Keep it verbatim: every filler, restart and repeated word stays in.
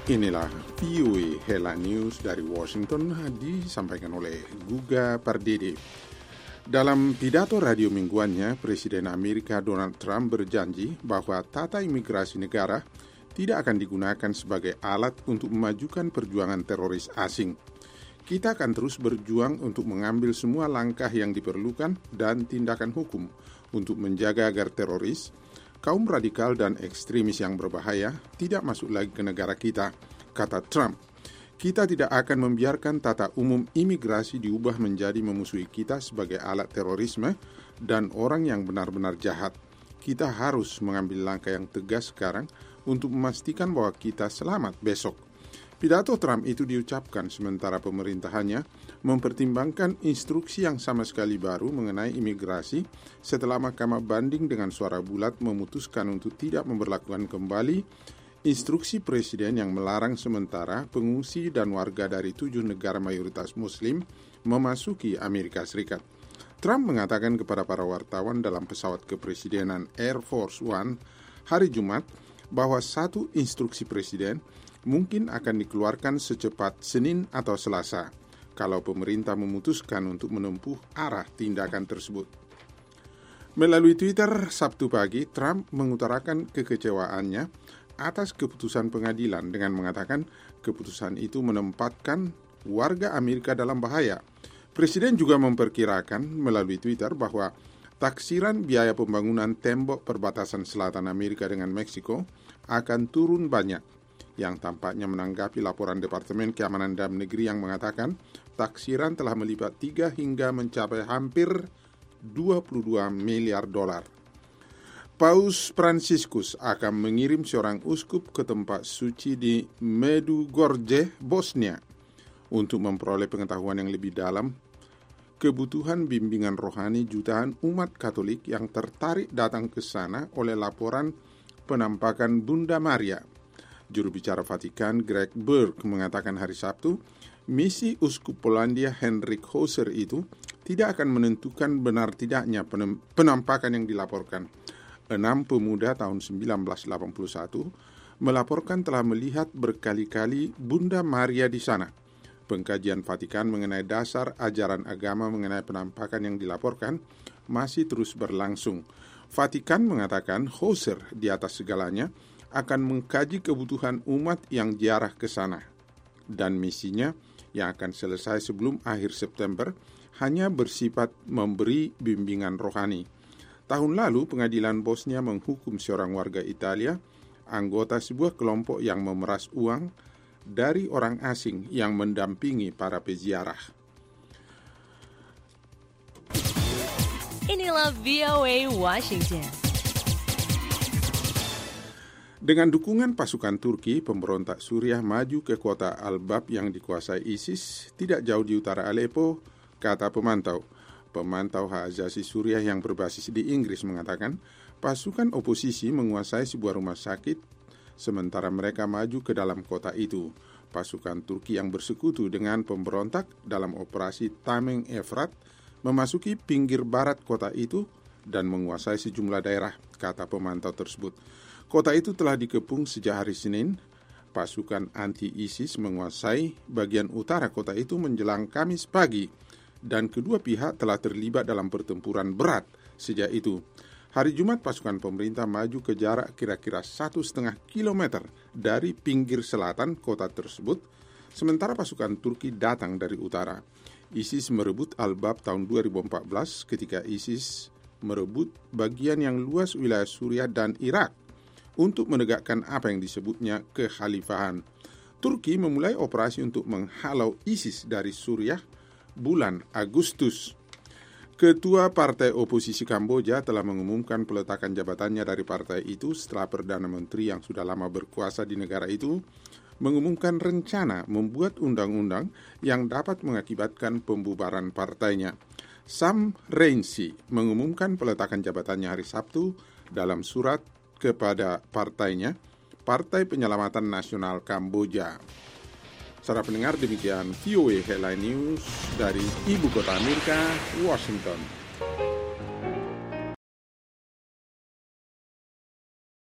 Inilah V O A Headline News dari Washington, disampaikan oleh Guga Pardede. Dalam pidato radio mingguannya, Presiden Amerika Donald Trump berjanji bahwa tata imigrasi negara tidak akan digunakan sebagai alat untuk memajukan perjuangan teroris asing. Kita akan terus berjuang untuk mengambil semua langkah yang diperlukan dan tindakan hukum untuk menjaga agar teroris, kaum radikal dan ekstremis yang berbahaya tidak masuk lagi ke negara kita, kata Trump. Kita tidak akan membiarkan tata umum imigrasi diubah menjadi memusuhi kita sebagai alat terorisme dan orang yang benar-benar jahat. Kita harus mengambil langkah yang tegas sekarang untuk memastikan bahwa kita selamat besok. Pidato Trump itu diucapkan sementara pemerintahannya mempertimbangkan instruksi yang sama sekali baru mengenai imigrasi setelah Mahkamah Banding dengan suara bulat memutuskan untuk tidak memberlakukan kembali instruksi Presiden yang melarang sementara pengungsi dan warga dari tujuh negara mayoritas Muslim memasuki Amerika Serikat. Trump mengatakan kepada para wartawan dalam pesawat kepresidenan Air Force One hari Jumat bahwa satu instruksi Presiden mungkin akan dikeluarkan secepat Senin atau Selasa kalau pemerintah memutuskan untuk menempuh arah tindakan tersebut. Melalui Twitter Sabtu pagi, Trump mengutarakan kekecewaannya atas keputusan pengadilan dengan mengatakan keputusan itu menempatkan warga Amerika dalam bahaya. Presiden juga memperkirakan melalui Twitter bahwa taksiran biaya pembangunan tembok perbatasan selatan Amerika dengan Meksiko akan turun banyak, yang tampaknya menanggapi laporan Departemen Keamanan Dalam Negeri yang mengatakan taksiran telah melipat tiga hingga mencapai hampir dua puluh dua miliar dolar. Paus Fransiskus akan mengirim seorang uskup ke tempat suci di Medjugorje, Bosnia, untuk memperoleh pengetahuan yang lebih dalam kebutuhan bimbingan rohani jutaan umat Katolik yang tertarik datang ke sana oleh laporan penampakan Bunda Maria. Juru bicara Vatikan Greg Burke mengatakan hari Sabtu, misi Uskup Polandia Henrik Hauser itu tidak akan menentukan benar tidaknya penampakan yang dilaporkan. Enam pemuda tahun seribu sembilan ratus delapan puluh satu melaporkan telah melihat berkali-kali Bunda Maria di sana. Pengkajian Vatikan mengenai dasar ajaran agama mengenai penampakan yang dilaporkan masih terus berlangsung. Vatikan mengatakan Hauser di atas segalanya akan mengkaji kebutuhan umat yang ziarah ke sana. Dan misinya yang akan selesai sebelum akhir September hanya bersifat memberi bimbingan rohani. Tahun lalu, pengadilan Bosnia menghukum seorang warga Italia, anggota sebuah kelompok yang memeras uang dari orang asing yang mendampingi para peziarah. Inilah V O A Washington. Dengan dukungan pasukan Turki, pemberontak Suriah maju ke kota Al-Bab yang dikuasai ISIS, tidak jauh di utara Aleppo, kata pemantau. Pemantau hak asasi Suriah yang berbasis di Inggris mengatakan, pasukan oposisi menguasai sebuah rumah sakit, sementara mereka maju ke dalam kota itu. Pasukan Turki yang bersekutu dengan pemberontak dalam operasi Tameng Efrat memasuki pinggir barat kota itu dan menguasai sejumlah daerah, kata pemantau tersebut. Kota itu telah dikepung sejak hari Senin. Pasukan anti-ISIS menguasai bagian utara kota itu menjelang Kamis pagi, dan kedua pihak telah terlibat dalam pertempuran berat sejak itu. Hari Jumat, pasukan pemerintah maju ke jarak kira-kira satu setengah kilometer dari pinggir selatan kota tersebut, sementara pasukan Turki datang dari utara. ISIS merebut Al-Bab tahun dua ribu empat belas ketika ISIS merebut bagian yang luas wilayah Suriah dan Irak untuk menegakkan apa yang disebutnya kekhalifahan. Turki memulai operasi untuk menghalau ISIS dari Suriah bulan Agustus. Ketua Partai Oposisi Kamboja telah mengumumkan peletakan jabatannya dari partai itu setelah Perdana Menteri yang sudah lama berkuasa di negara itu mengumumkan rencana membuat undang-undang yang dapat mengakibatkan pembubaran partainya. Sam Rainsy mengumumkan peletakan jabatannya hari Sabtu dalam surat kepada partainya, Partai Penyelamatan Nasional Kamboja. Saudara pendengar, demikian V O A Headline News dari Ibu Kota Amerika, Washington.